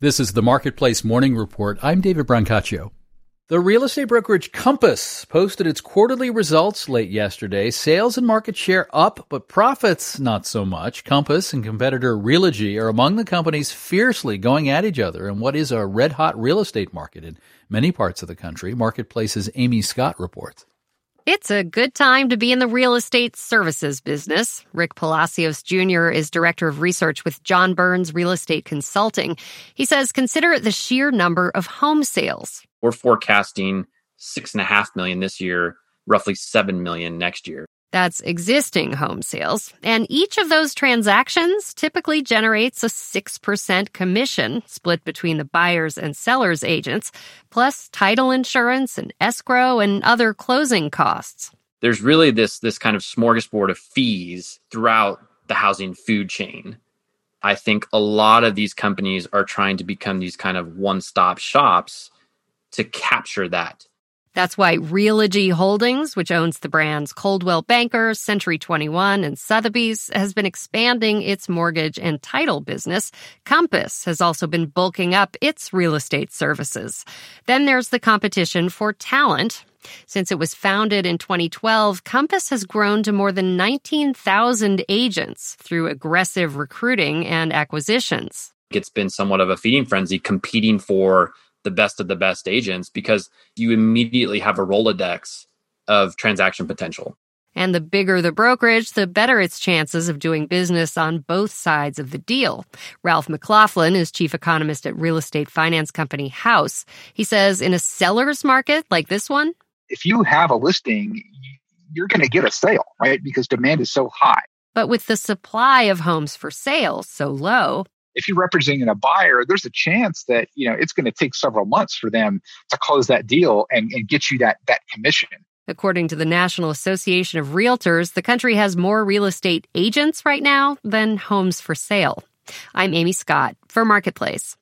This is the Marketplace Morning Report. I'm David Brancaccio. The real estate brokerage Compass posted its quarterly results late yesterday. Sales and market share up, but profits not so much. Compass and competitor Realogy are among the companies fiercely going at each other in what is a red-hot real estate market in many parts of the country. Marketplace's Amy Scott reports. It's a good time to be in the real estate services business. Rick Palacios Jr. is director of research with John Burns Real Estate Consulting. He says consider the sheer number of home sales. We're forecasting 6.5 million this year, roughly 7 million next year. That's existing home sales. And each of those transactions typically generates a 6% commission split between the buyers and sellers agents, plus title insurance and escrow and other closing costs. There's really this kind of smorgasbord of fees throughout the housing food chain. I think a lot of these companies are trying to become these kind of one-stop shops to capture that. That's why Realogy Holdings, which owns the brands Coldwell Banker, Century 21, and Sotheby's, has been expanding its mortgage and title business. Compass has also been bulking up its real estate services. Then there's the competition for talent. Since it was founded in 2012, Compass has grown to more than 19,000 agents through aggressive recruiting and acquisitions. It's been somewhat of a feeding frenzy competing for the best of the best agents because you immediately have a Rolodex of transaction potential. And the bigger the brokerage, the better its chances of doing business on both sides of the deal. Ralph McLaughlin is chief economist at real estate finance company House. He says in a seller's market like this one, if you have a listing, you're going to get a sale, right? Because demand is so high. But with the supply of homes for sale so low, if you're representing a buyer, there's a chance that, it's going to take several months for them to close that deal and get you that commission. According to the National Association of Realtors, the country has more real estate agents right now than homes for sale. I'm Amy Scott for Marketplace.